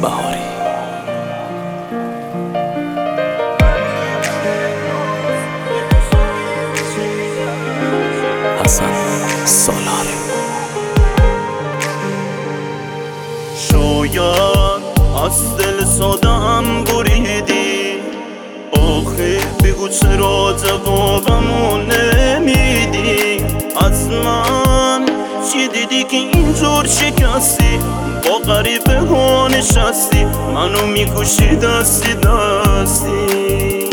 بهاری. حسن سالاری. شاید از دل سادم بریدی، آخه بگو چرا جوابمو نمیدی؟ از من چی دیدی که اینجور شکستی؟ با غریبه ها نشستی، منو میکشی دستی دستی.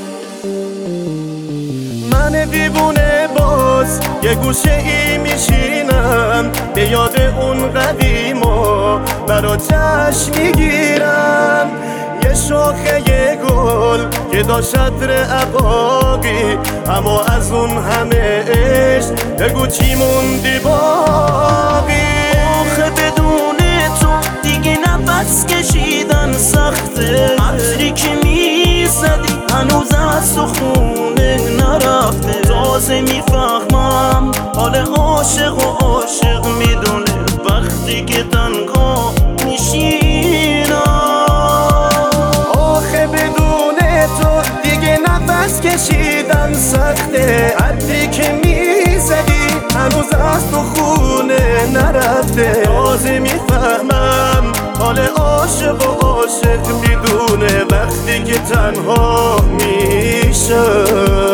من دیوونه باز یه گوشه ای میشینم، به یاد اون قدیما برا جشن میگیرم. یه شاخه یه گل که داشت عطر عقاقی، اما از اون همه عشق بگو چی موندی باقی؟ آخه بدون تو دیگه نفس کشیدن سخته، عطری که میزدی هنوز از تو خونه نرفته. تازه میفهمم حال عاشق و عاشق میدونه وقتی که تنها میشینم. آخه بدون تو دیگه نفس کشیدن سخته، عطری که میزدی هنوز از تو خونه نرفته. تازه میفهمم حال عاشق و عاشق میدونه وقتی که تنها میشه.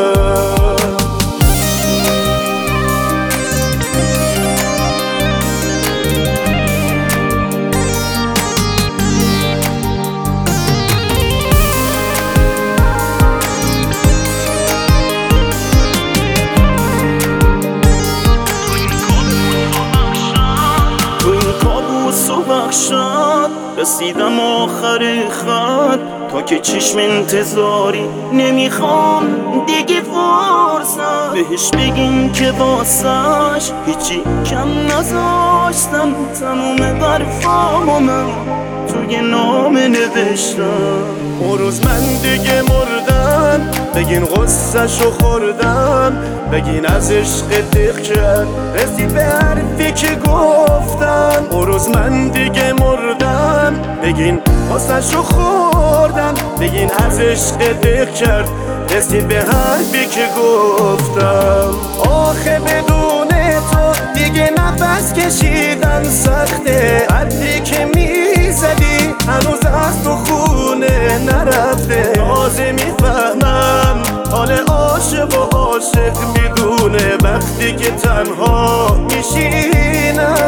رسیدم آخر خط، تا که چشم انتظاری نمیخوام دیگه فرصت. بهش بگین که واسش هیچی کم نذاشتم، تموم برفامو من توی نامه نوشتم. اون روز من دیگه مردم، بگین غصه‌شو خوردم، بگین از عشق دق کرد رسید به حرفی که گفتم. اون روز من دیگه مردم، بگین غصه‌شو خوردم، بگین از عشق دق کرد رسید به حرفی که گفتم. آخه بدون تو دیگه نفس کشیدن سخته، عطری که میزدی هنوز از تو خونه نرفته. تازه میفهمم حال عاشق و عاشق میدونه وقتی که تنها میشینم.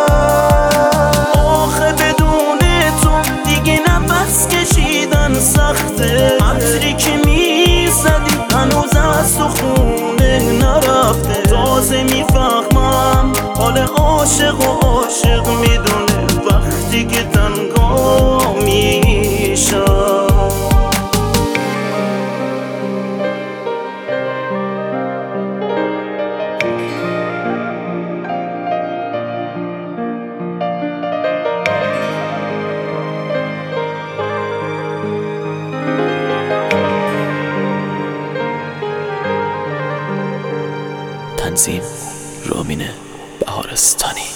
آخه بدون تو دیگه نفس کشیدن سخته، عطری که میزدی هنوز از تو خونه نرفته. تازه میفهمم حال عاشق و عاشق میدونه وقتی که تنها میشم. تنظیم رامین بهارستانی.